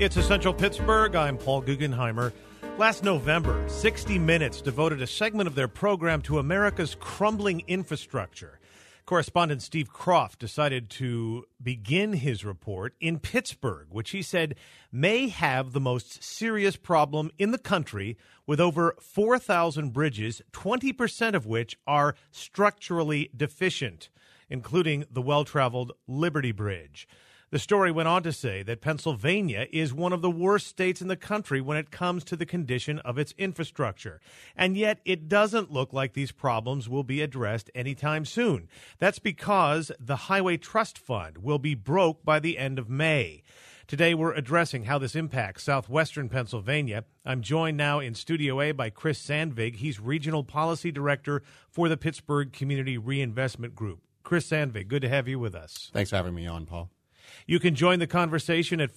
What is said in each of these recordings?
It's Essential Pittsburgh. I'm Paul Guggenheimer. Last November, 60 Minutes devoted a segment of their program to America's crumbling infrastructure. Correspondent Steve Kroft decided to begin his report in Pittsburgh, which he said may have the most serious problem in the country, with over 4,000 bridges, 20% of which are structurally deficient, including the well-traveled Liberty Bridge. The story went on to say that Pennsylvania is one of the worst states in the country when it comes to the condition of its infrastructure. And yet it doesn't look like these problems will be addressed anytime soon. That's because the Highway Trust Fund will be broke by the end of May. Today, we're addressing how this impacts southwestern Pennsylvania. I'm joined now in Studio A by Chris Sandvig. He's Regional Policy Director for the Pittsburgh Community Reinvestment Group. Chris Sandvig, good to have you with us. Thanks for having me on, Paul. You can join the conversation at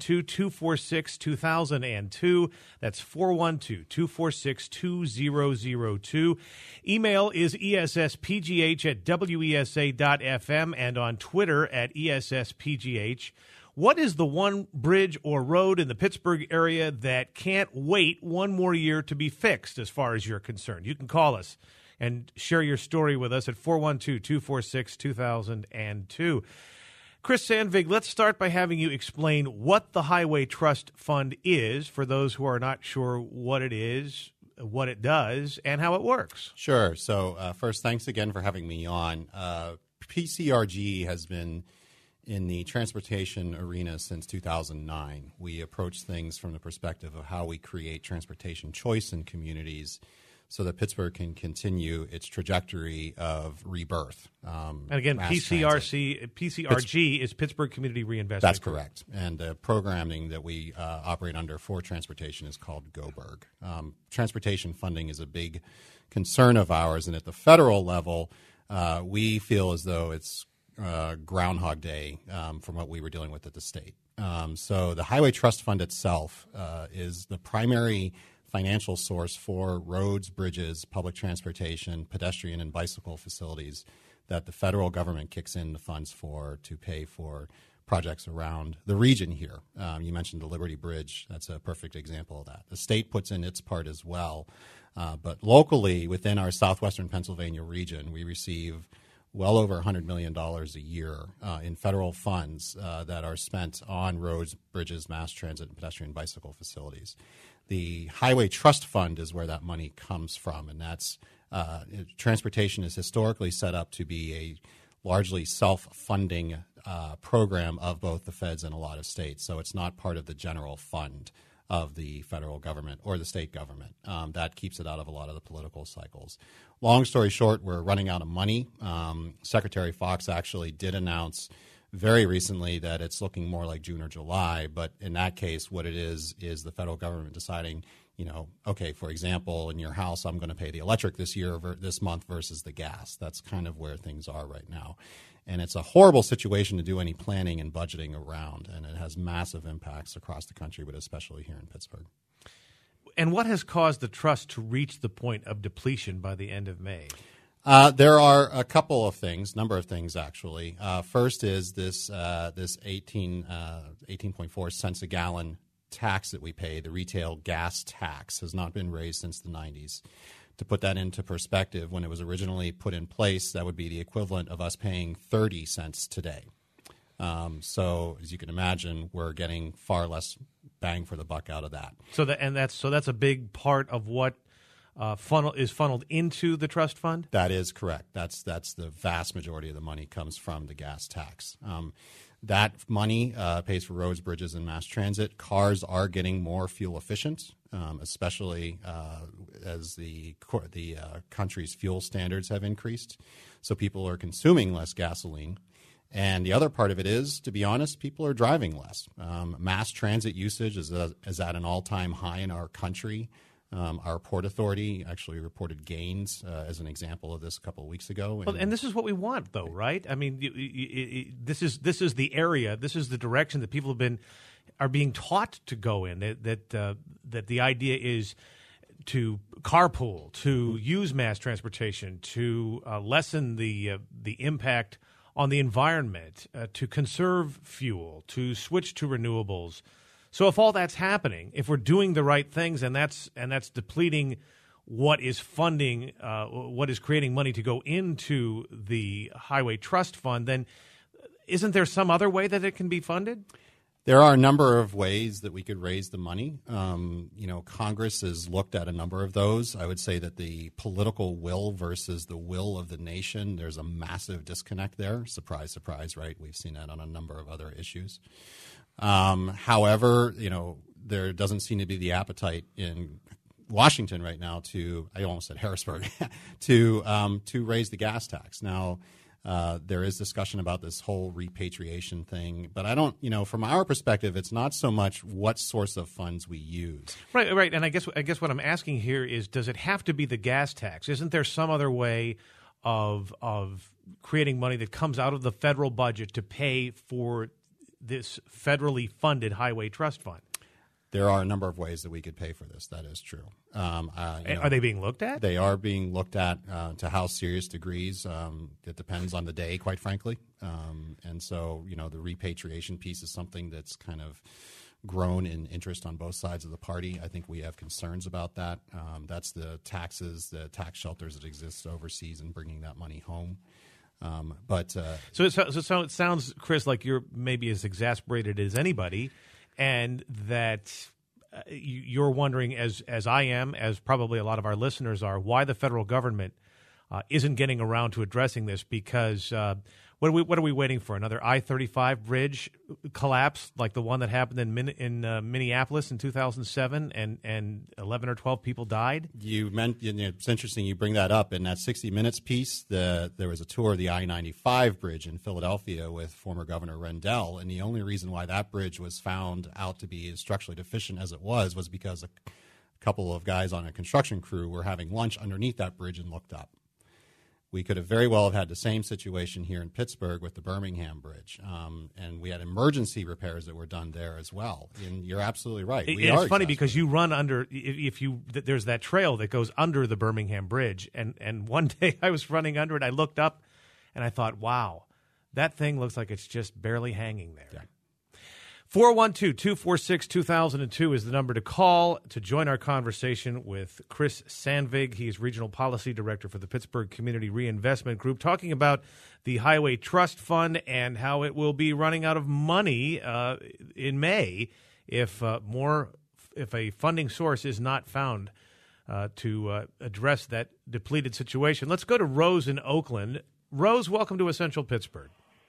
412-246-2002. That's 412-246-2002. Email is esspgh@wesa.fm and on Twitter at esspgh. What is the one bridge or road in the Pittsburgh area that can't wait one more year to be fixed as far as you're concerned? You can call us and share your story with us at 412-246-2002. Chris Sandvig, let's start by having you explain what the Highway Trust Fund is for those who are not sure what it is, what it does, and how it works. Sure. So first, thanks again for having me on. PCRG has been in the transportation arena since 2009. We approach things from the perspective of how we create transportation choice in communities so that Pittsburgh can continue its trajectory of rebirth. And again, PCRG is Pittsburgh Community Reinvestment. That's correct. And the programming that we operate under for transportation is called GOBERG. Transportation funding is a big concern of ours, and at the federal level, we feel as though it's Groundhog Day from what we were dealing with at the state. So the Highway Trust Fund itself is the primary financial source for roads, bridges, public transportation, pedestrian and bicycle facilities that the federal government kicks in the funds for to pay for projects around the region here. You mentioned the Liberty Bridge. That's a perfect example of that. The state puts in its part as well. But locally, within our southwestern Pennsylvania region, we receive well over $100 million a year in federal funds that are spent on roads, bridges, mass transit, and pedestrian bicycle facilities. The Highway Trust Fund is where that money comes from, and that's transportation is historically set up to be a largely self-funding program of both the feds and a lot of states. So it's not part of the general fund of the federal government or the state government. That keeps it out of a lot of the political cycles. Long story short, we're running out of money. Secretary Fox actually did announce very recently that it's looking more like June or July, but in that case, what it is the federal government deciding, okay, for example, in your house, I'm going to pay the electric this month versus the gas. That's kind of where things are right now. And it's a horrible situation to do any planning and budgeting around, and it has massive impacts across the country, but especially here in Pittsburgh. And what has caused the trust to reach the point of depletion by the end of May? There are a number of things actually. First is this 18.4 cents a gallon tax that we pay, the retail gas tax, has not been raised since the 90s. To put that into perspective, when it was originally put in place, that would be the equivalent of us paying 30 cents today. So as you can imagine, we're getting far less bang for the buck out of that. So that's a big part of what funneled into the trust fund? That is correct. That's the vast majority of the money comes from the gas tax. That money pays for roads, bridges, and mass transit. Cars are getting more fuel efficient, especially as the country's fuel standards have increased. So people are consuming less gasoline. And the other part of it is, to be honest, people are driving less. Mass transit usage is at an all-time high in our country. Our Port Authority actually reported gains as an example of this a couple of weeks ago. And this is what we want, though, right? I mean, this is the area, this is the direction that people are being taught to go in. That the idea is to carpool, to use mass transportation, to lessen the impact on the environment, to conserve fuel, to switch to renewables. So if all that's happening, if we're doing the right things, and that's depleting what is funding, what is creating money to go into the Highway Trust Fund, then isn't there some other way that it can be funded? There are a number of ways that we could raise the money. Congress has looked at a number of those. I would say that the political will versus the will of the nation, there's a massive disconnect there. Surprise, surprise, right? We've seen that on a number of other issues. However, there doesn't seem to be the appetite in Washington right now I almost said Harrisburg, to raise the gas tax. Now, there is discussion about this whole repatriation thing, but I don't, from our perspective, it's not so much what source of funds we use. Right. And I guess what I'm asking here is, does it have to be the gas tax? Isn't there some other way of creating money that comes out of the federal budget to pay for this federally funded Highway Trust Fund? There are a number of ways that we could pay for this. That is true. Are they being looked at? They are being looked at to how serious degrees. It depends on the day, quite frankly. And so, the repatriation piece is something that's kind of grown in interest on both sides of the party. I think we have concerns about that. That's the taxes, the tax shelters that exist overseas, and bringing that money home. So it sounds, Chris, like you're maybe as exasperated as anybody, and that you're wondering, as I am, as probably a lot of our listeners are, why the federal government isn't getting around to addressing this. Because what are we waiting for? Another I-35 bridge collapse like the one that happened in Minneapolis in 2007, and 11 or 12 people died? It's interesting you bring that up. In that 60 Minutes piece, there was a tour of the I-95 bridge in Philadelphia with former Governor Rendell, and the only reason why that bridge was found out to be as structurally deficient as it was because a couple of guys on a construction crew were having lunch underneath that bridge and looked up. We could have very well have had the same situation here in Pittsburgh with the Birmingham Bridge, and we had emergency repairs that were done there as well. And you're absolutely right. It's funny because you run under. There's that trail that goes under the Birmingham Bridge, and one day I was running under it. I looked up, and I thought, "Wow, that thing looks like it's just barely hanging there." Yeah. 412-246-2002 is the number to call to join our conversation with Chris Sandvig. He's Regional Policy Director for the Pittsburgh Community Reinvestment Group, talking about the Highway Trust Fund and how it will be running out of money in May if a funding source is not found to address that depleted situation. Let's go to Rose in Oakland. Rose, welcome to Essential Pittsburgh.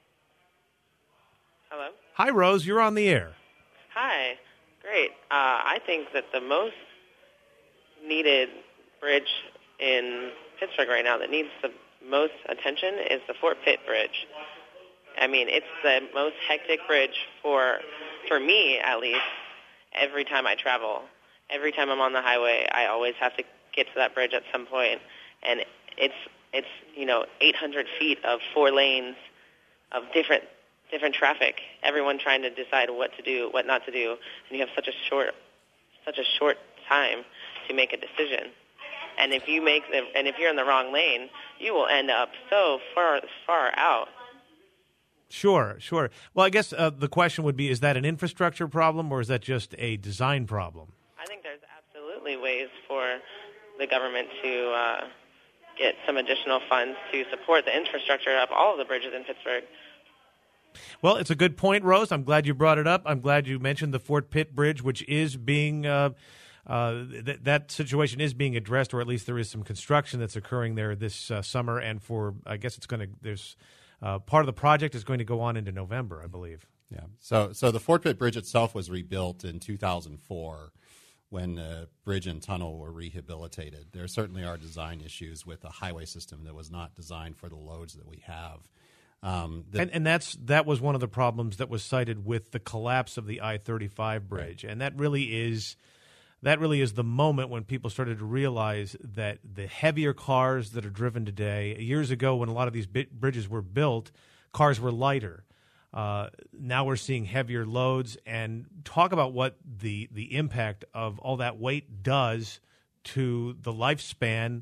Hello. Hi, Rose. You're on the air. Hi. Great. I think that the most needed bridge in Pittsburgh right now that needs the most attention is the Fort Pitt Bridge. I mean, it's the most hectic bridge for me, at least, every time I travel. Every time I'm on the highway, I always have to get to that bridge at some point. And it's 800 feet of 4 lanes of different traffic, everyone trying to decide what to do, what not to do, and you have such a short time to make a decision. And if you're in the wrong lane, you will end up so far out. Sure. Well, I guess the question would be, is that an infrastructure problem or is that just a design problem? I think there's absolutely ways for the government to get some additional funds to support the infrastructure of all of the bridges in Pittsburgh. Well, it's a good point, Rose. I'm glad you brought it up. I'm glad you mentioned the Fort Pitt Bridge, which is being that situation is being addressed, or at least there is some construction that's occurring there this summer. And I guess there's part of the project is going to go on into November, I believe. Yeah. So the Fort Pitt Bridge itself was rebuilt in 2004 when the bridge and tunnel were rehabilitated. There certainly are design issues with a highway system that was not designed for the loads that we have. And that was one of the problems that was cited with the collapse of the I-35 bridge, right. And that really is the moment when people started to realize that the heavier cars that are driven today, years ago when a lot of these bridges were built, cars were lighter. Now we're seeing heavier loads, and talk about what the impact of all that weight does to the lifespan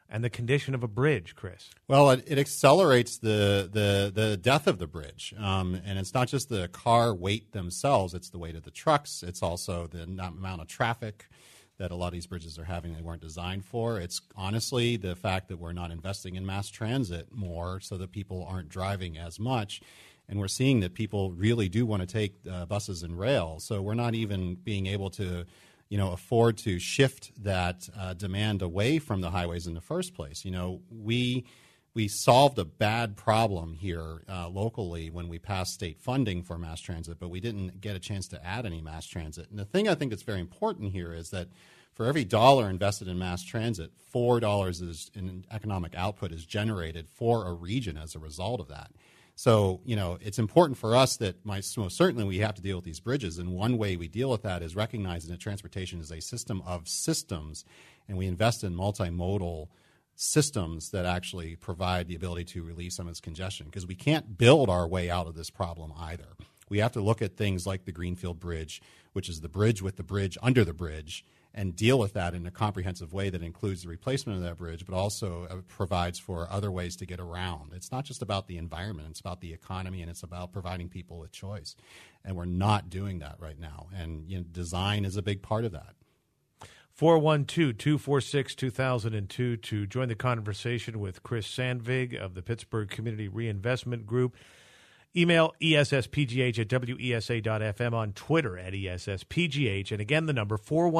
and the condition of a bridge, Chris? Well, it accelerates the death of the bridge. And it's not just the car weight themselves, it's the weight of the trucks. It's also the amount of traffic that a lot of these bridges are having they weren't designed for. It's honestly the fact that we're not investing in mass transit more so that people aren't driving as much. And we're seeing that people really do want to take buses and rail. So we're not even being able to afford to shift that demand away from the highways in the first place. We solved a bad problem here locally when we passed state funding for mass transit, but we didn't get a chance to add any mass transit. And the thing I think that's very important here is that for every dollar invested in mass transit, $4 in economic output is generated for a region as a result of that. So, it's important for us that most certainly we have to deal with these bridges. And one way we deal with that is recognizing that transportation is a system of systems, and we invest in multimodal systems that actually provide the ability to relieve some of this congestion, because we can't build our way out of this problem either. We have to look at things like the Greenfield Bridge, which is the bridge with the bridge under the bridge, and deal with that in a comprehensive way that includes the replacement of that bridge, but also provides for other ways to get around. It's not just about the environment, it's about the economy, and it's about providing people with choice. And we're not doing that right now. And design is a big part of that. 412-246-2002 to join the conversation with Chris Sandvig of the Pittsburgh Community Reinvestment Group. Email ESSPGH@WESA.FM, on Twitter @ESSPGH, and again the number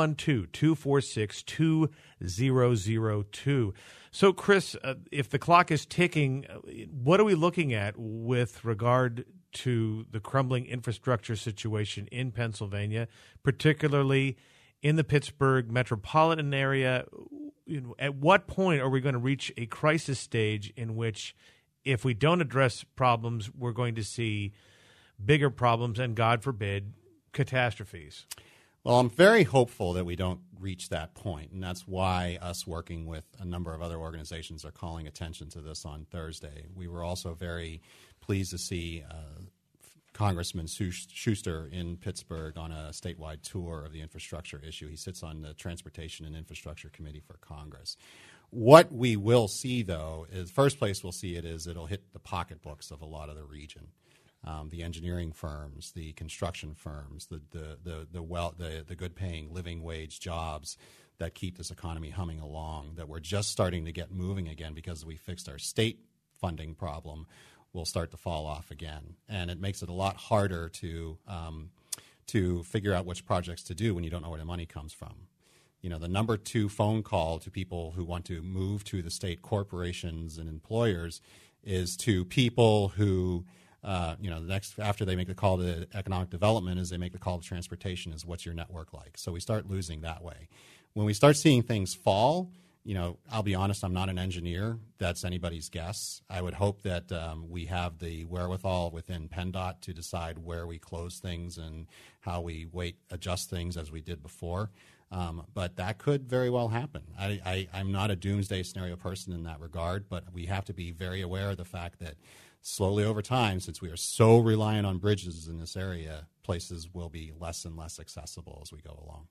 412-246-2002. So, Chris, if the clock is ticking, what are we looking at with regard to the crumbling infrastructure situation in Pennsylvania, particularly in the Pittsburgh metropolitan area? At what point are we going to reach a crisis stage in which, if we don't address problems, we're going to see bigger problems and, God forbid, catastrophes? Well, I'm very hopeful that we don't reach that point, and that's why us working with a number of other organizations are calling attention to this on Thursday. We were also very pleased to see Congressman Schuster in Pittsburgh on a statewide tour of the infrastructure issue. He sits on the Transportation and Infrastructure Committee for Congress. What we will see, though, is first place we'll see it is it'll hit the pocketbooks of a lot of the region, the engineering firms, the construction firms, the good-paying living wage jobs that keep this economy humming along. That we're just starting to get moving again because we fixed our state funding problem. Will start to fall off again, and it makes it a lot harder to figure out which projects to do when you don't know where the money comes from. The number 2 phone call to people who want to move to the state corporations and employers is to people who, after they make the call to economic development, is they make the call to transportation is what's your network like. So we start losing that way. When we start seeing things fall, I'll be honest, I'm not an engineer. That's anybody's guess. I would hope that we have the wherewithal within PennDOT to decide where we close things and how we adjust things as we did before. But that could very well happen. I'm not a doomsday scenario person in that regard, but we have to be very aware of the fact that slowly over time, since we are so reliant on bridges in this area, places will be less and less accessible as we go along.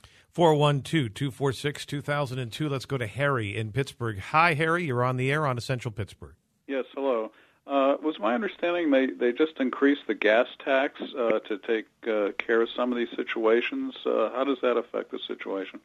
412-246-2002. Let's go to Harry in Pittsburgh. Hi, Harry. You're on the air on Essential Pittsburgh. Yes, hello. Was my understanding they just increased the gas tax to take care of some of these situations? How does that affect the situation?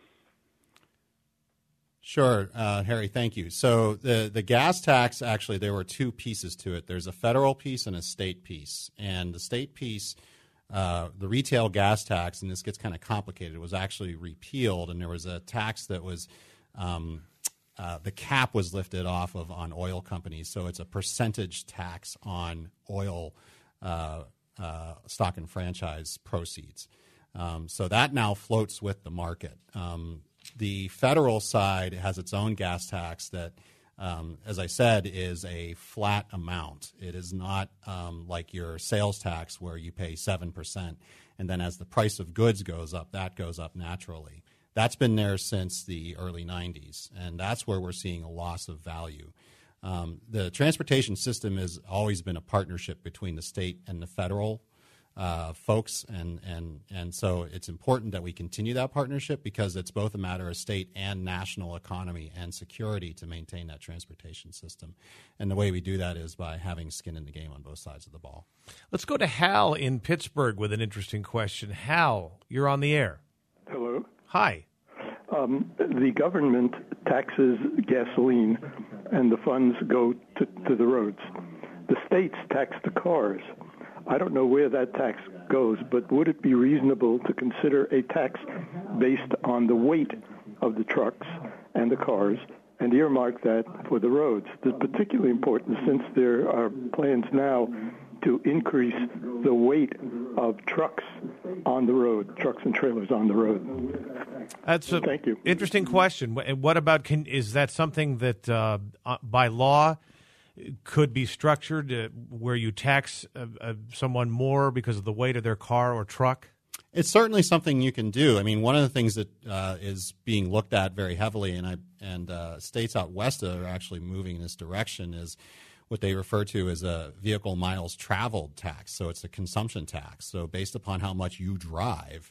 Sure, Harry, thank you. So the gas tax, actually, there were 2 pieces to it. There's a federal piece and a state piece. And the state piece, the retail gas tax, and this gets kind of complicated, was actually repealed, and there was a tax that was the cap was lifted off of on oil companies, so it's a percentage tax on oil stock and franchise proceeds. So that now floats with the market. The federal side has its own gas tax that, as I said, is a flat amount. It is not like your sales tax where you pay 7%, and then as the price of goods goes up, that goes up naturally. That's been there since the early 90s, and that's where we're seeing a loss of value. The transportation system has always been a partnership between the state and the federal folks, and so it's important that we continue that partnership because it's both a matter of state and national economy and security to maintain that transportation system. And the way we do that is by having skin in the game on both sides of the ball. Let's go to Hal in Pittsburgh with an interesting question. Hal, you're on the air. Hello. Hi. The government taxes gasoline, and the funds go to the roads. The states tax the cars. I don't know where that tax goes, but would it be reasonable to consider a tax based on the weight of the trucks and the cars and earmark that for the roads? That's particularly important since there are plans now to increase the weight of trucks on the road, trucks and trailers on the road. That's a Thank you. Interesting question. What about, is that something that by law could be structured where you tax someone more because of the weight of their car or truck? It's certainly something you can do. I mean, one of the things that is being looked at very heavily, and states out west that are actually moving in this direction, is what they refer to as a vehicle miles traveled tax. So it's a consumption tax. So based upon how much you drive,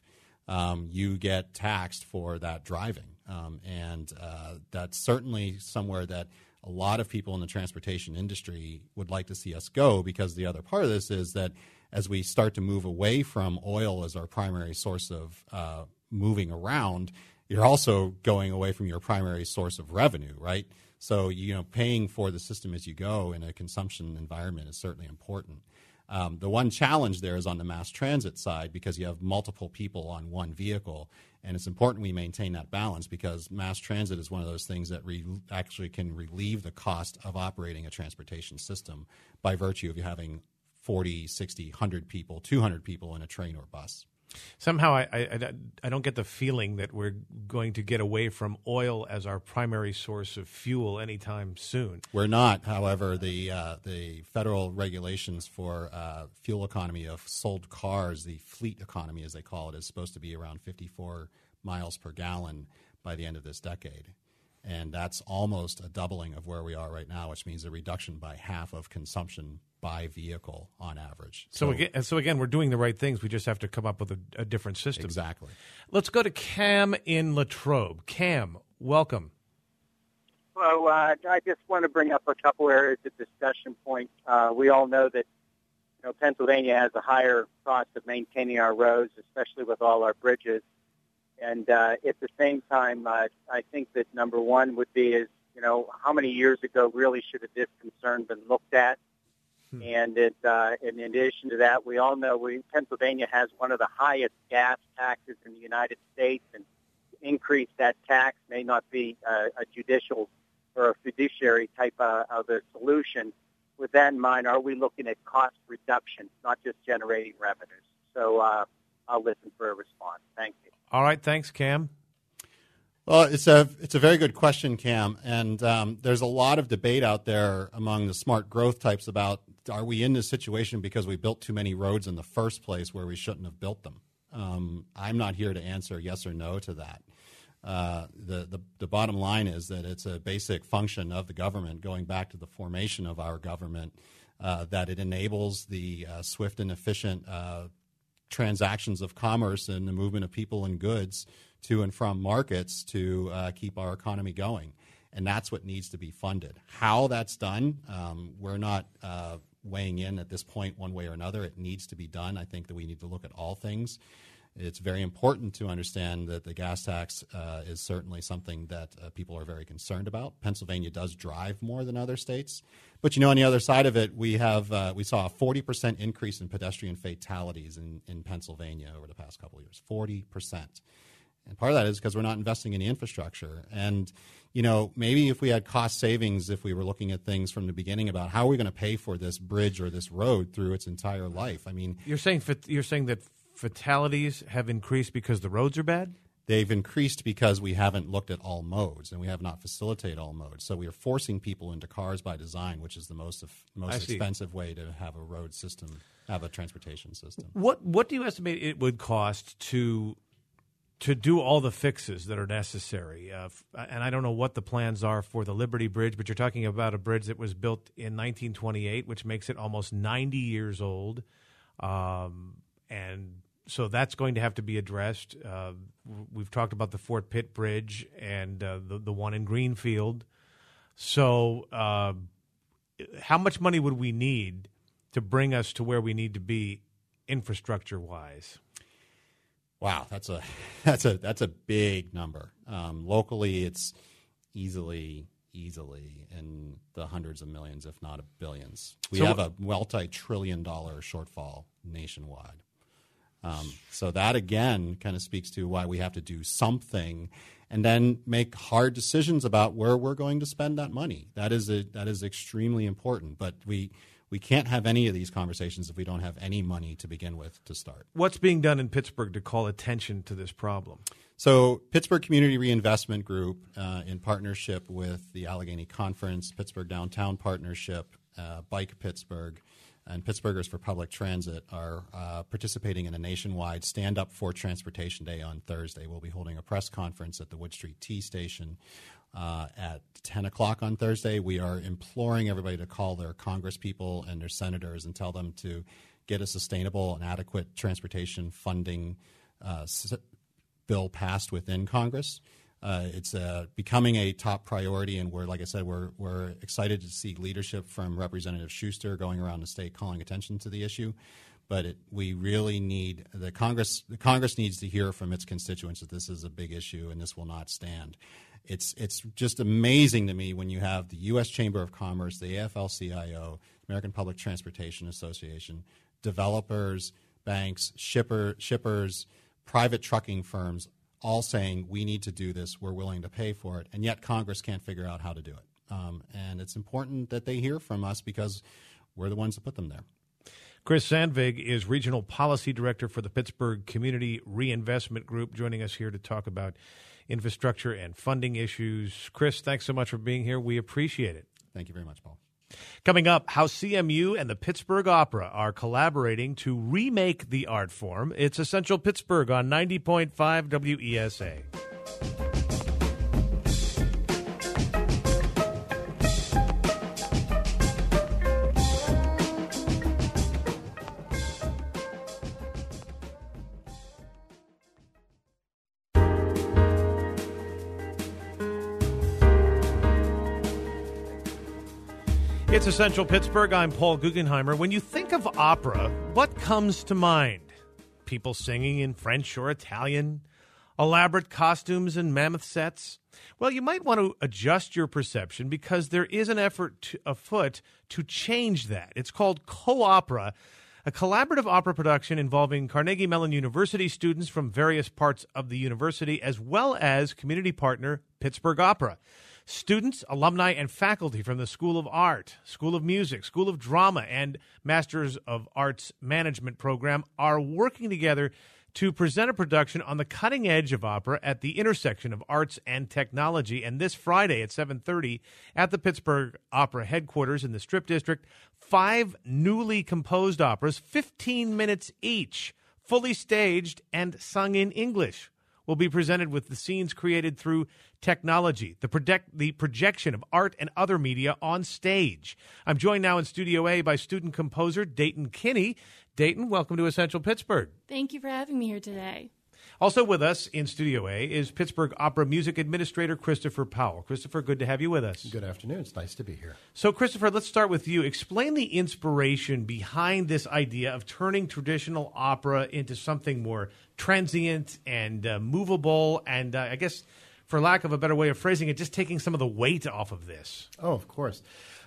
you get taxed for that driving. And that's certainly somewhere that a lot of people in the transportation industry would like to see us go, because the other part of this is that as we start to move away from oil as our primary source of moving around, you're also going away from your primary source of revenue, right? So, paying for the system as you go in a consumption environment is certainly important. The one challenge there is on the mass transit side, because you have multiple people on one vehicle, and it's important we maintain that balance, because mass transit is one of those things that actually can relieve the cost of operating a transportation system by virtue of you having 40, 60, 100 people, 200 people in a train or bus. Somehow I don't get the feeling that we're going to get away from oil as our primary source of fuel anytime soon. We're not. However, the federal regulations for fuel economy of sold cars, the fleet economy as they call it, is supposed to be around 54 miles per gallon by the end of this decade. And that's almost a doubling of where we are right now, which means a reduction by half of consumption by vehicle on average. So again, we're doing the right things. We just have to come up with a different system. Exactly. Let's go to Cam in Latrobe. Cam, welcome. Well, I just want to bring up a couple areas of discussion point. We all know that Pennsylvania has a higher cost of maintaining our roads, especially with all our bridges. And at the same time, I think that number one would be how many years ago really should have this concern been looked at? And in addition to that, we all know Pennsylvania has one of the highest gas taxes in the United States, and to increase that tax may not be a judicial or a fiduciary type of a solution. With that in mind, are we looking at cost reduction, not just generating revenues? So I'll listen for a response. Thank you. All right, thanks, Cam. Well, it's a very good question, Cam, and there's a lot of debate out there among the smart growth types about, are we in this situation because we built too many roads in the first place where we shouldn't have built them? I'm not here to answer yes or no to that. The bottom line is that it's a basic function of the government, going back to the formation of our government, that it enables the swift and efficient transactions of commerce and the movement of people and goods to and from markets to keep our economy going. And that's what needs to be funded. How that's done, we're not weighing in at this point one way or another. It needs to be done. I think that we need to look at all things. It's very important to understand that the gas tax is certainly something that people are very concerned about. Pennsylvania does drive more than other states. But, on the other side of it, we saw a 40% increase in pedestrian fatalities in Pennsylvania over the past couple of years, 40%. And part of that is because we're not investing in the infrastructure. And, maybe if we had cost savings, if we were looking at things from the beginning about how are we going to pay for this bridge or this road through its entire life. I mean, you're saying that fatalities have increased because the roads are bad? They've increased because we haven't looked at all modes, and we have not facilitated all modes. So we are forcing people into cars by design, which is the most expensive way to have a road system, have a transportation system. What do you estimate it would cost to do all the fixes that are necessary? And I don't know what the plans are for the Liberty Bridge, but you're talking about a bridge that was built in 1928, which makes it almost 90 years old. and so that's going to have to be addressed. We've talked about the Fort Pitt Bridge and the one in Greenfield. So how much money would we need to bring us to where we need to be infrastructure-wise? Wow, that's a big number. Locally, it's easily in the hundreds of millions, if not billions. We have a multi-trillion-dollar shortfall nationwide. So that, again, kind of speaks to why we have to do something and then make hard decisions about where we're going to spend that money. That is extremely important. But we can't have any of these conversations if we don't have any money to begin with to start. What's being done in Pittsburgh to call attention to this problem? So Pittsburgh Community Reinvestment Group, in partnership with the Allegheny Conference, Pittsburgh Downtown Partnership, Bike Pittsburgh, and Pittsburghers for Public Transit are participating in a nationwide Stand Up for Transportation Day on Thursday. We'll be holding a press conference at the Wood Street T Station at 10 o'clock on Thursday. We are imploring everybody to call their congresspeople and their senators and tell them to get a sustainable and adequate transportation funding bill passed within Congress. It's becoming a top priority, and like I said, we're excited to see leadership from Representative Schuster going around the state calling attention to the issue. But we really need the Congress needs to hear from its constituents that this is a big issue and this will not stand. It's just amazing to me when you have the U.S. Chamber of Commerce, the AFL-CIO, American Public Transportation Association, developers, banks, shippers, private trucking firms, all saying we need to do this, we're willing to pay for it, and yet Congress can't figure out how to do it. And it's important that they hear from us because we're the ones that put them there. Chris Sandvig is Regional Policy Director for the Pittsburgh Community Reinvestment Group, joining us here to talk about infrastructure and funding issues. Chris, thanks so much for being here. We appreciate it. Thank you very much, Paul. Coming up, how CMU and the Pittsburgh Opera are collaborating to remake the art form. It's Essential Pittsburgh on 90.5 WESA. It's Essential Pittsburgh. I'm Paul Guggenheimer. When you think of opera, what comes to mind? People singing in French or Italian? Elaborate costumes and mammoth sets? Well, you might want to adjust your perception because there is an effort afoot to change that. It's called Co-Opera, a collaborative opera production involving Carnegie Mellon University students from various parts of the university, as well as community partner Pittsburgh Opera. Students, alumni, and faculty from the School of Art, School of Music, School of Drama, and Masters of Arts Management program are working together to present a production on the cutting edge of opera at the intersection of arts and technology. And this Friday at 7:30 at the Pittsburgh Opera headquarters in the Strip District, 5 newly composed operas, 15 minutes each, fully staged and sung in English, will be presented with the scenes created through technology, the projection of art and other media on stage. I'm joined now in Studio A by student composer Dayton Kinney. Dayton, welcome to Essential Pittsburgh. Thank you for having me here today. Also with us in Studio A is Pittsburgh Opera Music Administrator Christopher Powell. Christopher, good to have you with us. Good afternoon. It's nice to be here. So, Christopher, let's start with you. Explain the inspiration behind this idea of turning traditional opera into something more transient and movable and, I guess, for lack of a better way of phrasing it, just taking some of the weight off of this. Oh, of course.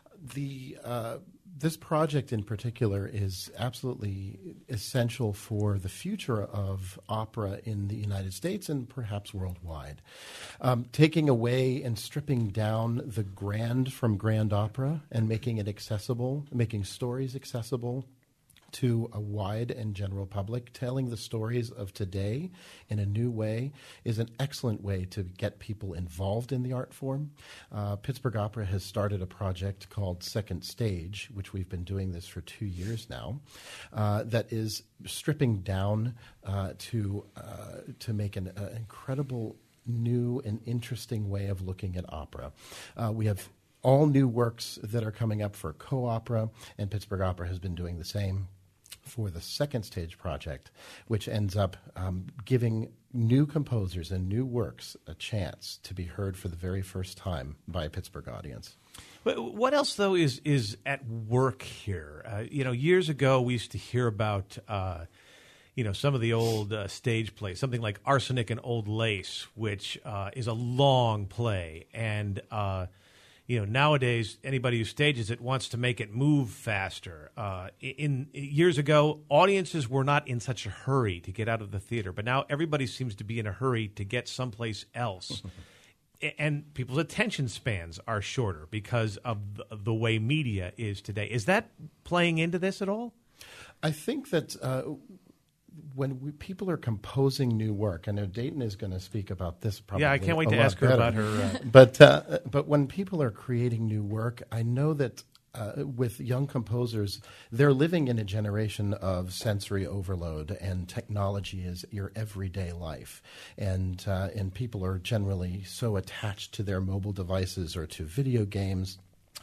This project in particular is absolutely essential for the future of opera in the United States and perhaps worldwide. Taking away and stripping down the grand from grand opera and making it accessible, making stories accessible to a wide and general public, telling the stories of today in a new way is an excellent way to get people involved in the art form. Pittsburgh Opera has started a project called Second Stage, which we've been doing this for 2 years now, that is stripping down to make an incredible new and interesting way of looking at opera. We have all new works that are coming up for Co-Opera, and Pittsburgh Opera has been doing the same. for the second stage project, which ends up giving new composers and new works a chance to be heard for the very first time by a Pittsburgh audience. But what else, though, is at work here? Years ago we used to hear about some of the old stage plays, something like Arsenic and Old Lace, which is a long play. And, nowadays anybody who stages it wants to make it move faster. Years ago, audiences were not in such a hurry to get out of the theater. But now everybody seems to be in a hurry to get someplace else. And people's attention spans are shorter because of the way media is today. Is that playing into this at all? I think that when people are composing new work, I know Dayton is going to speak about this probably. Yeah, I can't wait to ask her about her. But when people are creating new work, I know that with young composers, they're living in a generation of sensory overload, and technology is your everyday life. And people are generally so attached to their mobile devices or to video games.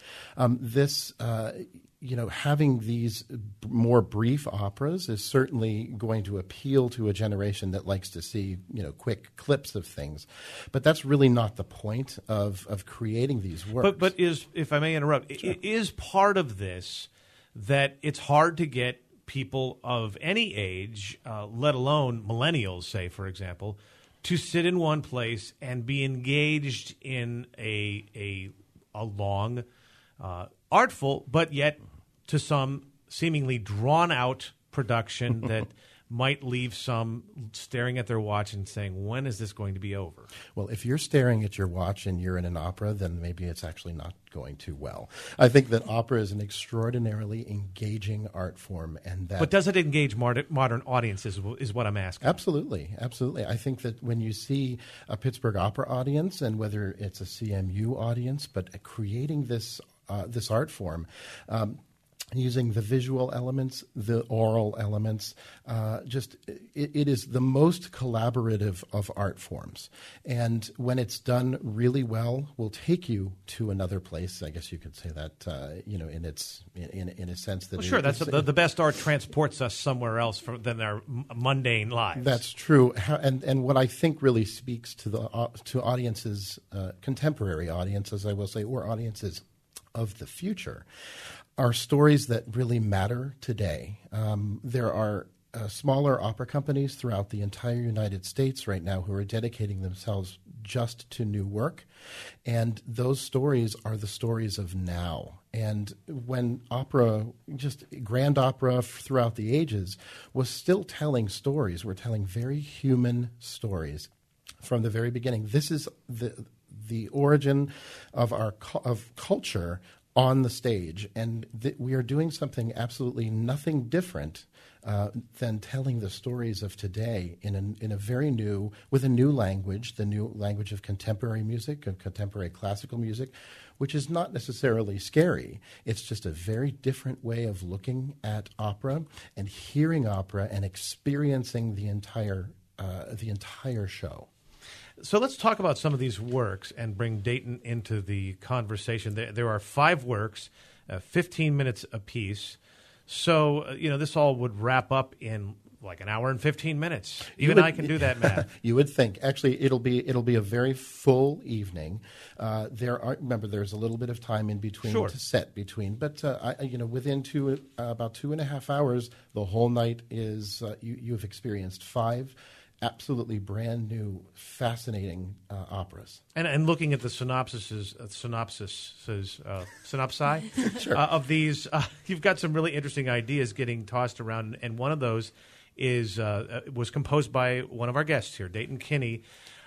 Having these more brief operas is certainly going to appeal to a generation that likes to see, quick clips of things. But that's really not the point of creating these works. But if I may interrupt, sure. Is part of this that it's hard to get people of any age, let alone millennials, say, for example, to sit in one place and be engaged in a long, artful, but yet to some seemingly drawn-out production that might leave some staring at their watch and saying, when is this going to be over? Well, if you're staring at your watch and you're in an opera, then maybe it's actually not going too well. I think that opera is an extraordinarily engaging art form. But does it engage modern audiences is what I'm asking. Absolutely. Absolutely. I think that when you see a Pittsburgh Opera audience, and whether it's a CMU audience, but creating this art form, using the visual elements, the oral elements, it is the most collaborative of art forms. And when it's done really well, will take you to another place. I guess you could say that, in a sense that. Well, sure, that's the best art transports us somewhere else than our mundane lives. That's true, and what I think really speaks to to audiences, contemporary audiences, I will say, or audiences of the future, are stories that really matter today. There are smaller opera companies throughout the entire United States right now who are dedicating themselves just to new work, and those stories are the stories of now. And when opera, just grand opera throughout the ages, was still telling stories, we're telling very human stories from the very beginning. This is the origin of of culture on the stage, and we are doing something absolutely nothing different than telling the stories of today in a very new, with a new language, the new language of contemporary music, of contemporary classical music, which is not necessarily scary. It's just a very different way of looking at opera and hearing opera and experiencing the entire show. So let's talk about some of these works and bring Dayton into the conversation. There are 5 works, 15 minutes apiece. So, this all would wrap up in like an hour and 15 minutes. Even I can do that math. You would think. Actually, it'll be a very full evening. Remember, there's a little bit of time in between to set between, but within about 2.5 hours, the whole night is you've experienced 5 absolutely brand new, fascinating operas. And looking at the synopsi sure. Of these, you've got some really interesting ideas getting tossed around, and one of those was composed by one of our guests here, Dayton Kinney.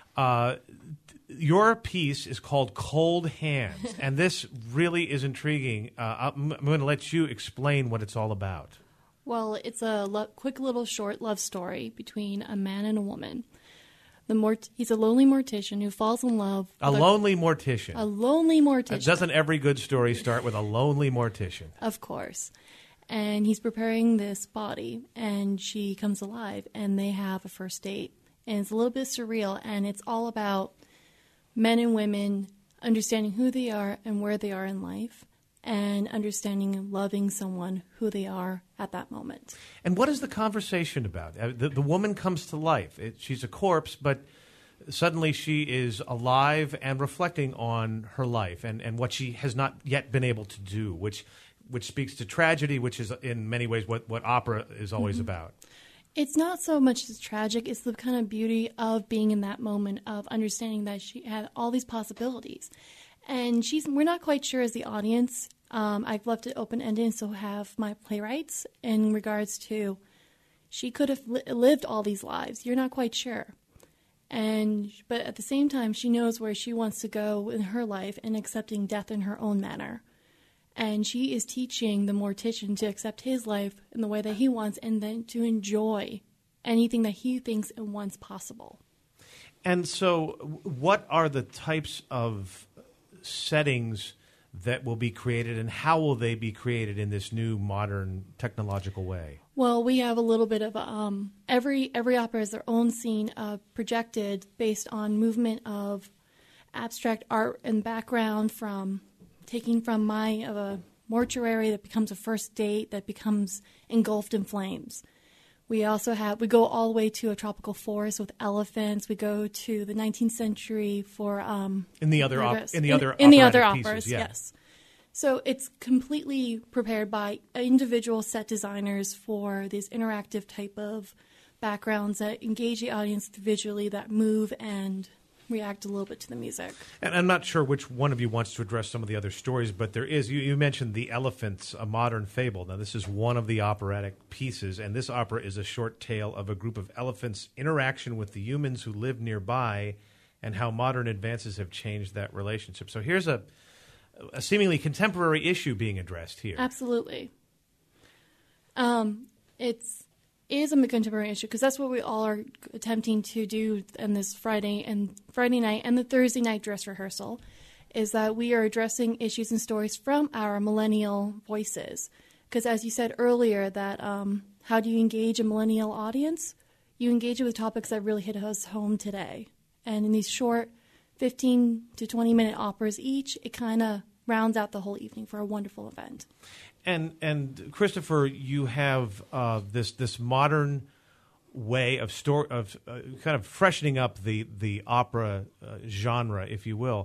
Your piece is called Cold Hands, and this really is intriguing. I'm going to let you explain what it's all about. Well, it's a quick little short love story between a man and a woman. He's a lonely mortician who falls in love. A lonely mortician. A lonely mortician. Doesn't every good story start with a lonely mortician? Of course. And he's preparing this body, and she comes alive, and they have a first date. And it's a little bit surreal, and it's all about men and women understanding who they are and where they are in life, and understanding and loving someone who they are at that moment. And what is the conversation about? The woman comes to life. She's a corpse, but suddenly she is alive and reflecting on her life and what she has not yet been able to do, which speaks to tragedy, which is in many ways what opera is always about. It's not so much as tragic, it's the kind of beauty of being in that moment, of understanding that she had all these possibilities. And we're not quite sure as the audience. I've left it open-ended, and so have my playwrights in regards to she could have lived all these lives. You're not quite sure. But at the same time, she knows where she wants to go in her life and accepting death in her own manner. And she is teaching the mortician to accept his life in the way that he wants and then to enjoy anything that he thinks and wants possible. And so what are the types of settings that will be created, and how will they be created in this new modern technological way? Well, we have a little bit of every opera has their own scene projected based on movement of abstract art and background, from taking from a mortuary that becomes a first date that becomes engulfed in flames. We go all the way to a tropical forest with elephants. We go to the 19th century for in the other operas, pieces, yeah. Yes. So it's completely prepared by individual set designers for these interactive type of backgrounds that engage the audience visually, that move and react a little bit to the music. And I'm not sure which one of you wants to address some of the other stories, but there is, you mentioned The Elephants, a modern fable. Now, this is one of the operatic pieces, and this opera is a short tale of a group of elephants' interaction with the humans who live nearby and how modern advances have changed that relationship. So here's a seemingly contemporary issue being addressed here. Absolutely. It is a contemporary issue because that's what we all are attempting to do in this Friday night and the Thursday night dress rehearsal, is that we are addressing issues and stories from our millennial voices. Because as you said earlier, that how do you engage a millennial audience? You engage with topics that really hit us home today. And in these short 15 to 20-minute operas each, it kind of rounds out the whole evening for a wonderful event. And Christopher, you have this modern way of kind of freshening up the opera genre, if you will.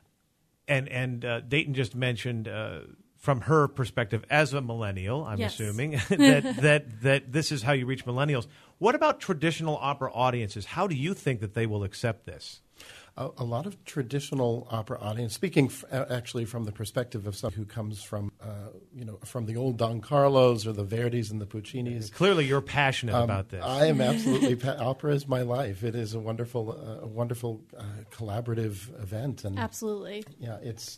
And Dayton just mentioned from her perspective as a millennial, I'm assuming that this is how you reach millennials. What about traditional opera audiences? How do you think that they will accept this? A lot of traditional opera audience, speaking actually from the perspective of someone who comes from, from the old Don Carlos or the Verdis and the Puccinis. Clearly, you're passionate about this. I am absolutely. Opera is my life. It is a wonderful collaborative event. And absolutely. Yeah, it's.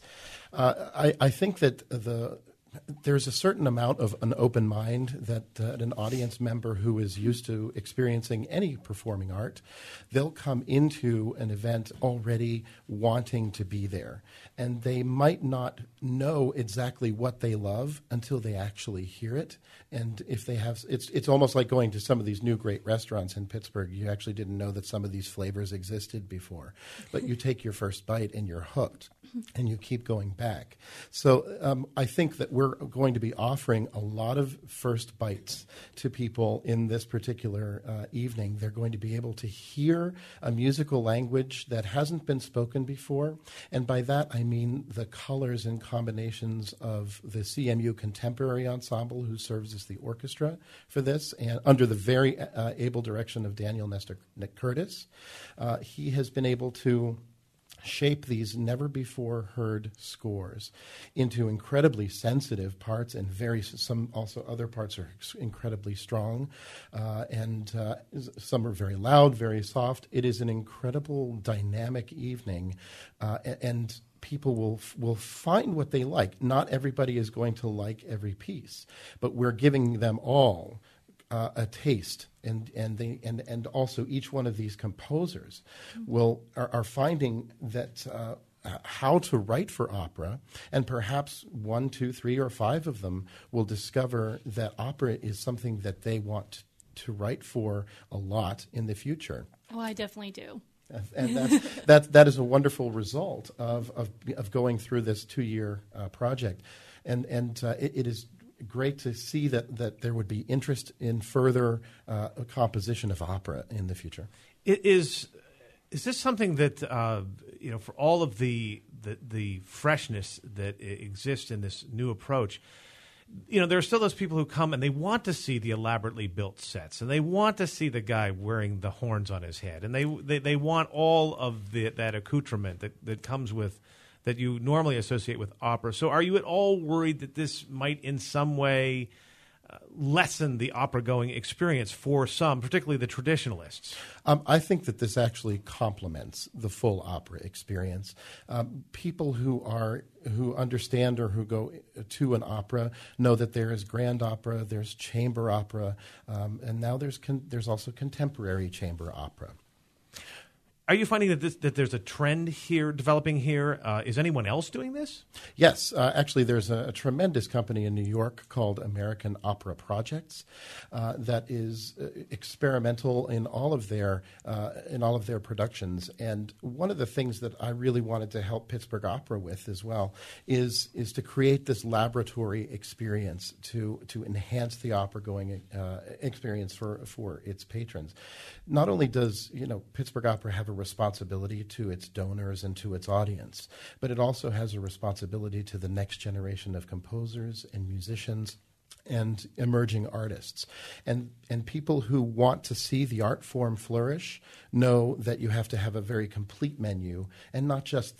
I think that there's a certain amount of an open mind that an audience member who is used to experiencing any performing art, they'll come into an event already wanting to be there. And they might not know exactly what they love until they actually hear it. And if they have, it's almost like going to some of these new great restaurants in Pittsburgh. You actually didn't know that some of these flavors existed before. But you take your first bite and you're hooked. And you keep going back. So I think that we're going to be offering a lot of first bites to people in this particular evening. They're going to be able to hear a musical language that hasn't been spoken before. And by that, I mean the colors and combinations of the CMU Contemporary Ensemble, who serves as the orchestra for this, and under the very able direction of Daniel Nestor Curtis. He has been able to shape these never-before-heard scores into incredibly sensitive parts, and some also other parts are incredibly strong, and some are very loud, very soft. It is an incredible dynamic evening, and people will find what they like. Not everybody is going to like every piece, but we're giving them all a taste, and also each one of these composers are finding that how to write for opera, and perhaps 1, 2, 3, or 5 of them will discover that opera is something that they want to write for a lot in the future. Oh, I definitely do. And that is a wonderful result of going through this 2-year project. It is great to see that there would be interest in further composition of opera in the future. Is this something that for all of the freshness that exists in this new approach, there are still those people who come and they want to see the elaborately built sets, and they want to see the guy wearing the horns on his head, and they want all of that accoutrement that comes with, that you normally associate with opera. So are you at all worried that this might in some way lessen the opera-going experience for some, particularly the traditionalists? I think that this actually complements the full opera experience. People who understand or who go to an opera know that there is grand opera, there's chamber opera, and now there's also contemporary chamber opera. Are you finding that there's a trend here developing here? Is anyone else doing this? Yes, actually, there's a tremendous company in New York called American Opera Projects that is experimental in all of their productions. And one of the things that I really wanted to help Pittsburgh Opera with as well is to create this laboratory experience to enhance the opera going experience for its patrons. Not only does Pittsburgh Opera have a responsibility to its donors and to its audience, but it also has a responsibility to the next generation of composers and musicians and emerging artists. And people who want to see the art form flourish know that you have to have a very complete menu and not just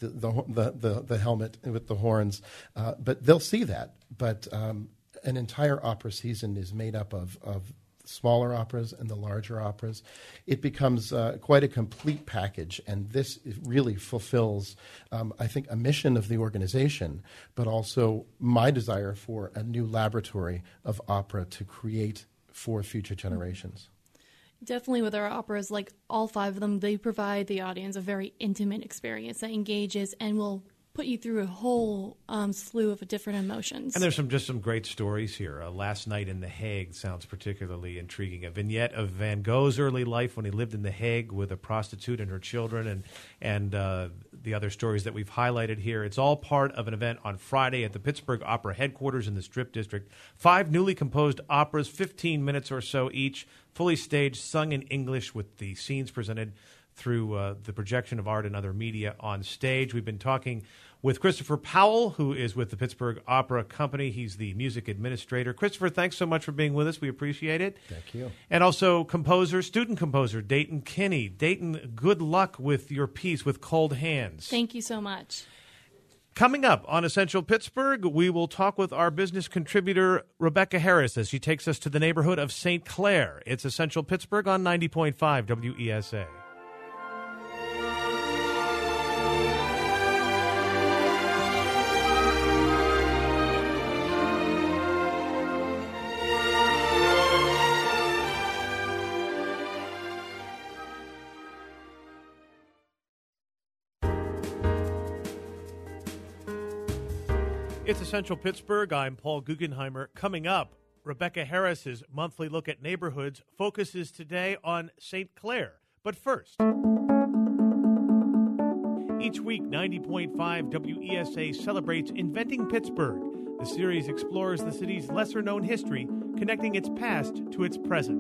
the helmet with the horns, but they'll see that. But an entire opera season is made up of smaller operas and the larger operas. It becomes quite a complete package, and this really fulfills, I think, a mission of the organization, but also my desire for a new laboratory of opera to create for future generations. Definitely with our operas, like all 5 of them, they provide the audience a very intimate experience that engages and will put you through a whole slew of different emotions. And there's just some great stories here. Last Night in The Hague sounds particularly intriguing. A vignette of Van Gogh's early life when he lived in The Hague with a prostitute and her children, and the other stories that we've highlighted here. It's all part of an event on Friday at the Pittsburgh Opera headquarters in the Strip District. 5 newly composed operas, 15 minutes or so each, fully staged, sung in English with the scenes presented through the projection of art and other media on stage. We've been talking with Christopher Powell, who is with the Pittsburgh Opera Company. He's the music administrator. Christopher, thanks so much for being with us. We appreciate it. Thank you. And also student composer, Dayton Kinney. Dayton, good luck with your piece, With Cold Hands. Thank you so much. Coming up on Essential Pittsburgh, we will talk with our business contributor, Rebecca Harris, as she takes us to the neighborhood of St. Clair. It's Essential Pittsburgh on 90.5 WESA. It's Essential Pittsburgh. I'm Paul Guggenheimer. Coming up, Rebecca Harris's monthly look at neighborhoods focuses today on St. Clair. But first, each week, 90.5 WESA celebrates Inventing Pittsburgh. The series explores the city's lesser-known history, connecting its past to its present.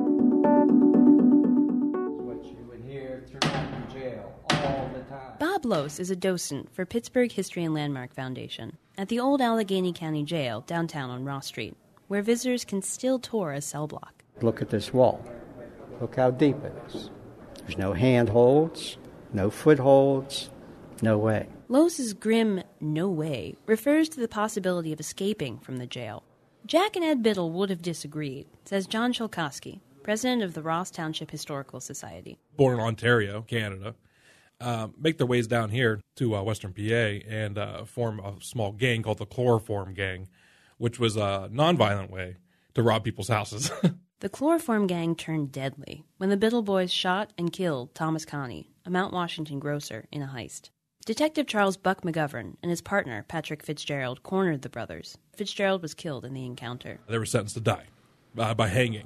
What you would hear throughout the jail all the time. Bob Lose is a docent for Pittsburgh History and Landmark Foundation at the old Allegheny County Jail downtown on Ross Street, where visitors can still tour a cell block. Look at this wall. Look how deep it is. There's no handholds, no footholds, no way. Lowe's grim "no way" refers to the possibility of escaping from the jail. Jack and Ed Biddle would have disagreed, says John Cholkowski, president of the Ross Township Historical Society. Born in Ontario, Canada, make their ways down here to Western PA and form a small gang called the Chloroform Gang, which was a nonviolent way to rob people's houses. The Chloroform Gang turned deadly when the Biddle boys shot and killed Thomas Connie, a Mount Washington grocer, in a heist. Detective Charles Buck McGovern and his partner, Patrick Fitzgerald, cornered the brothers. Fitzgerald was killed in the encounter. They were sentenced to die by hanging.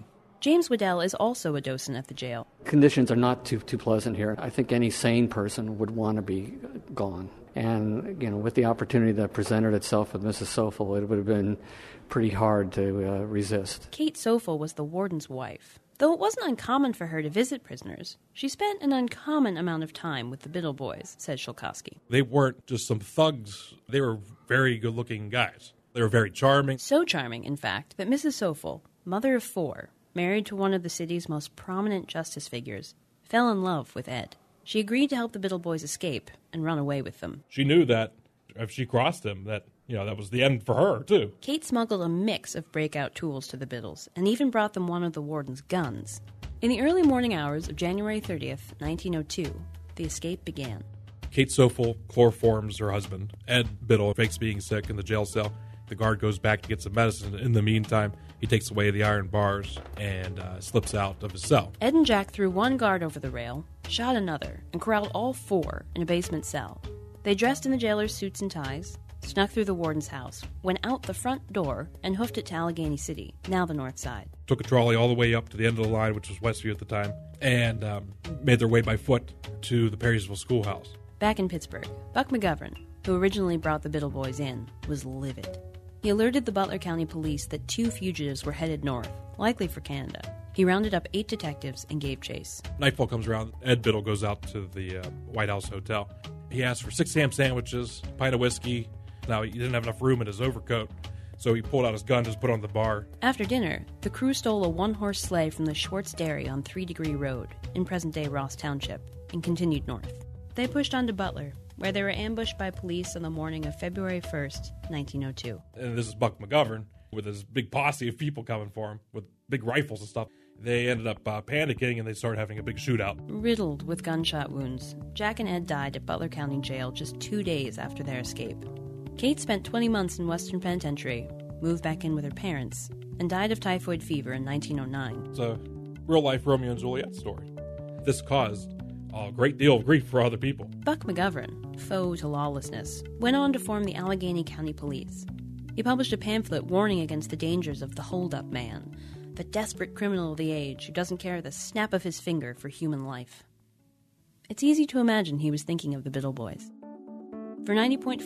James Waddell is also a docent at the jail. Conditions are not too pleasant here. I think any sane person would want to be gone. And, with the opportunity that presented itself with Mrs. Sofel, it would have been pretty hard to resist. Kate Sofel was the warden's wife. Though it wasn't uncommon for her to visit prisoners, she spent an uncommon amount of time with the Biddle boys, says Shulkowski. They weren't just some thugs. They were very good-looking guys. They were very charming. So charming, in fact, that Mrs. Sofel, mother of 4, married to one of the city's most prominent justice figures, fell in love with Ed. She agreed to help the Biddle boys escape and run away with them. She knew that if she crossed him, that was the end for her, too. Kate smuggled a mix of breakout tools to the Biddles and even brought them one of the warden's guns. In the early morning hours of January 30th, 1902, the escape began. Kate Sofel chloroforms her husband. Ed Biddle fakes being sick in the jail cell. The guard goes back to get some medicine. In the meantime, he takes away the iron bars and slips out of his cell. Ed and Jack threw one guard over the rail, shot another, and corralled all 4 in a basement cell. They dressed in the jailer's suits and ties, snuck through the warden's house, went out the front door, and hoofed it to Allegheny City, now the north side. Took a trolley all the way up to the end of the line, which was Westview at the time, and made their way by foot to the Perrysville schoolhouse. Back in Pittsburgh, Buck McGovern, who originally brought the Biddle boys in, was livid. He alerted the Butler County Police that 2 fugitives were headed north, likely for Canada. He rounded up 8 detectives and gave chase. Nightfall comes around. Ed Biddle goes out to the White House Hotel. He asked for 6 ham sandwiches, a pint of whiskey. Now, he didn't have enough room in his overcoat, so he pulled out his gun, just put it on the bar. After dinner, the crew stole a 1-horse sleigh from the Schwartz Dairy on 3 Degree Road, in present-day Ross Township, and continued north. They pushed on to Butler, where they were ambushed by police on the morning of February 1st, 1902. And this is Buck McGovern with his big posse of people coming for him with big rifles and stuff. They ended up panicking, and they started having a big shootout. Riddled with gunshot wounds, Jack and Ed died at Butler County Jail just 2 days after their escape. Kate spent 20 months in Western Penitentiary, moved back in with her parents, and died of typhoid fever in 1909. It's a real-life Romeo and Juliet story. This caused a great deal of grief for other people. Buck McGovern, foe to lawlessness, went on to form the Allegheny County Police. He published a pamphlet warning against the dangers of the hold-up man, the desperate criminal of the age who doesn't care the snap of his finger for human life. It's easy to imagine he was thinking of the Biddle boys. For 90.5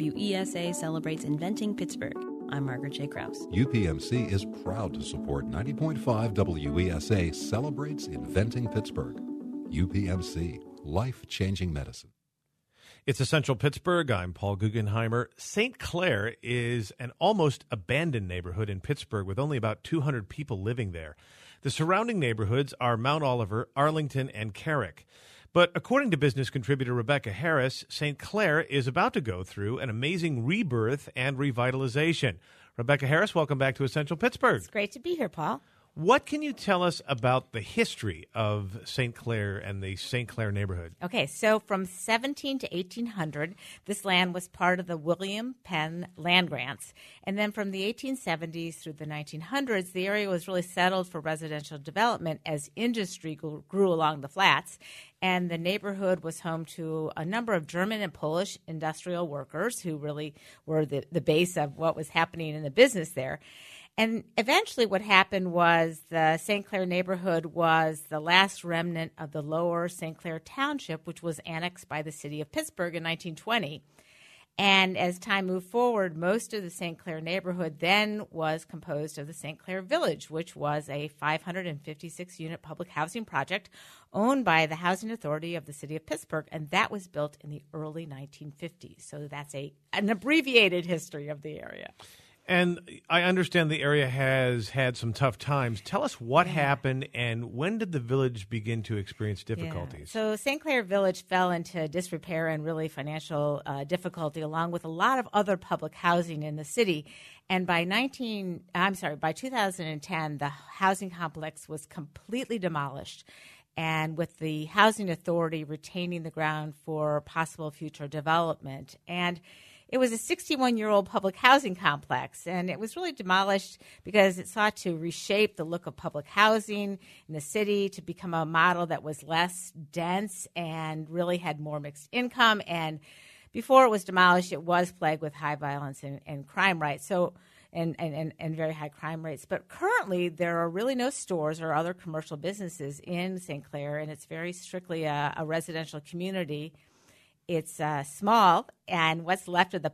WESA celebrates Inventing Pittsburgh, I'm Margaret J. Krause. UPMC is proud to support 90.5 WESA celebrates Inventing Pittsburgh. UPMC, life-changing medicine. It's Essential Pittsburgh. I'm Paul Guggenheimer. St. Clair is an almost abandoned neighborhood in Pittsburgh with only about 200 people living there. The surrounding neighborhoods are Mount Oliver, Arlington, and Carrick. But according to business contributor Rebecca Harris, St. Clair is about to go through an amazing rebirth and revitalization. Rebecca Harris, welcome back to Essential Pittsburgh. It's great to be here, Paul. What can you tell us about the history of St. Clair and the St. Clair neighborhood? Okay, so from 17 to 1800, this land was part of the William Penn land grants. And then from the 1870s through the 1900s, the area was really settled for residential development as industry grew along the flats. And the neighborhood was home to a number of German and Polish industrial workers who really were the base of what was happening in the business there. And eventually what happened was the St. Clair neighborhood was the last remnant of the lower St. Clair Township, which was annexed by the city of Pittsburgh in 1920. And as time moved forward, most of the St. Clair neighborhood then was composed of the St. Clair Village, which was a 556-unit public housing project owned by the Housing Authority of the city of Pittsburgh, and that was built in the early 1950s. So that's an abbreviated history of the area. And I understand the area has had some tough times. Tell us what happened and when did the village begin to experience difficulties? So St. Clair Village fell into disrepair and really financial difficulty along with a lot of other public housing in the city. And by 2010, the housing complex was completely demolished. And with the Housing Authority retaining the ground for possible future development. And it was a 61-year-old public housing complex, and it was really demolished because it sought to reshape the look of public housing in the city to become a model that was less dense and really had more mixed income. And before it was demolished, it was plagued with high violence and crime rates. So and very high crime rates. But currently, there are really no stores or other commercial businesses in St. Clair, and it's very strictly a residential community. It's small, and what's left of the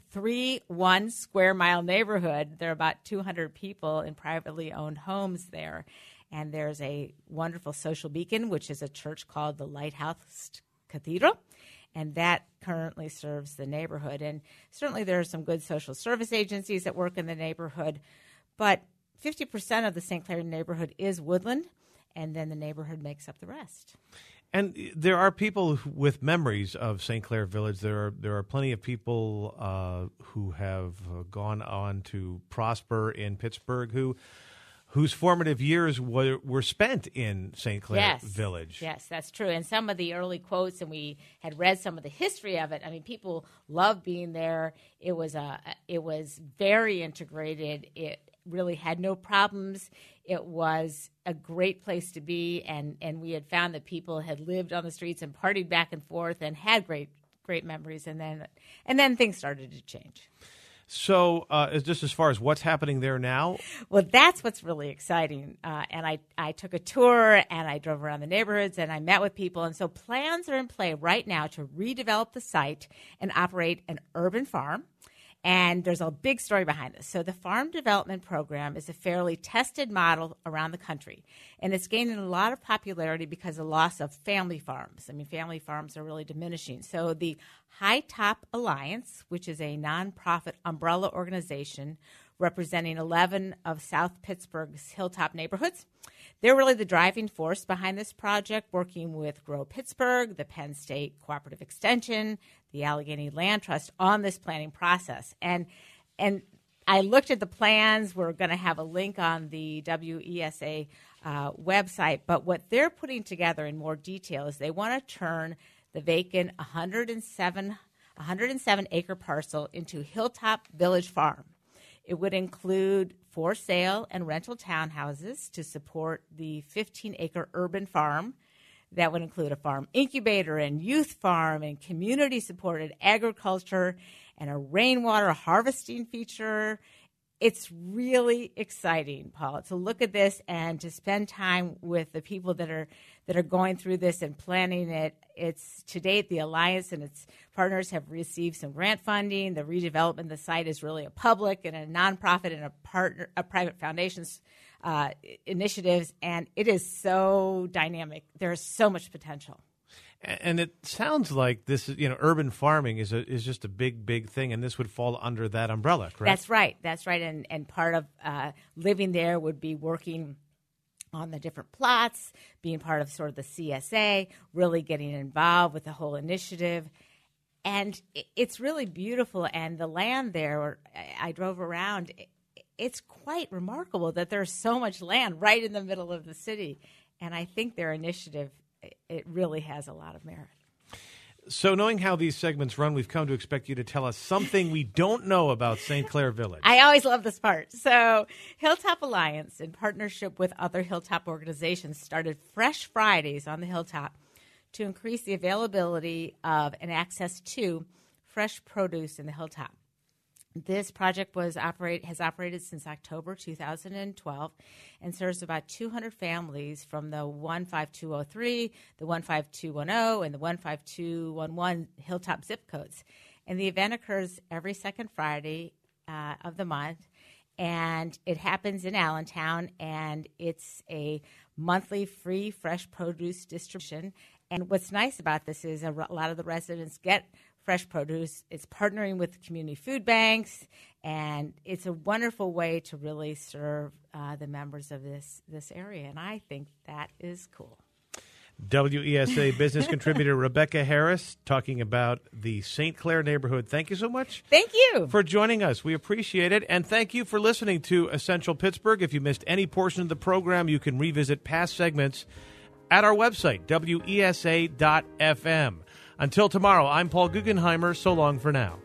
0.31 square mile neighborhood, there are about 200 people in privately owned homes there. And there's a wonderful social beacon, which is a church called the Lighthouse Cathedral, and that currently serves the neighborhood. And certainly there are some good social service agencies that work in the neighborhood, but 50% of the St. Clair neighborhood is woodland, and then the neighborhood makes up the rest. And there are people with memories of St. Clair Village. There are plenty of people who have gone on to prosper in Pittsburgh whose formative years were spent in St. Clair Village. Yes, that's true. And some of the early quotes, and we had read some of the history of it. I mean, people loved being there. It was very integrated. It really had no problems. It was a great place to be, and we had found that people had lived on the streets and partied back and forth and had great memories, and then things started to change. So just as far as what's happening there now? Well, that's what's really exciting. And I took a tour, and I drove around the neighborhoods, and I met with people. And so plans are in play right now to redevelop the site and operate an urban farm. And there's a big story behind this. So the farm development program is a fairly tested model around the country, and it's gaining a lot of popularity because of the loss of family farms. I mean, family farms are really diminishing. So the High Top Alliance, which is a nonprofit umbrella organization representing 11 of South Pittsburgh's hilltop neighborhoods, they're really the driving force behind this project, working with Grow Pittsburgh, the Penn State Cooperative Extension, the Allegheny Land Trust on this planning process. And I looked at the plans. We're going to have a link on the WESA website. But what they're putting together in more detail is they want to turn the vacant 107-acre parcel into Hilltop Village Farm. It would include for sale and rental townhouses to support the 15-acre urban farm. That would include a farm incubator and youth farm and community-supported agriculture and a rainwater harvesting feature. It's really exciting, Paula, to look at this and to spend time with the people that are going through this and planning it. It's to date, the Alliance and its partners have received some grant funding. The redevelopment of the site is really a public and a nonprofit and a private foundation's initiatives, and it is so dynamic. There's so much potential. And it sounds like this is, urban farming is just a big thing, and this would fall under that umbrella, correct? That's right. And part of living there would be working on the different plots, being part of sort of the CSA, really getting involved with the whole initiative. And it's really beautiful. And the land there, I drove around, it's quite remarkable that there's so much land right in the middle of the city. And I think their initiative, it really has a lot of merit. So knowing how these segments run, we've come to expect you to tell us something we don't know about St. Clair Village. I always love this part. So Hilltop Alliance, in partnership with other Hilltop organizations, started Fresh Fridays on the Hilltop to increase the availability of and access to fresh produce in the Hilltop. This project has operated since October 2012 and serves about 200 families from the 15203, the 15210, and the 15211 Hilltop zip codes. And the event occurs every second Friday of the month, and it happens in Allentown, and it's a monthly free fresh produce distribution. And what's nice about this is a lot of the residents get fresh produce. It's partnering with community food banks, and it's a wonderful way to really serve the members of this area, and I think that is cool. WESA business contributor Rebecca Harris talking about the St. Clair neighborhood. Thank you so much. Thank you for joining us. We appreciate it, and thank you for listening to Essential Pittsburgh. If you missed any portion of the program, you can revisit past segments at our website, WESA.FM. Until tomorrow, I'm Paul Guggenheimer. So long for now.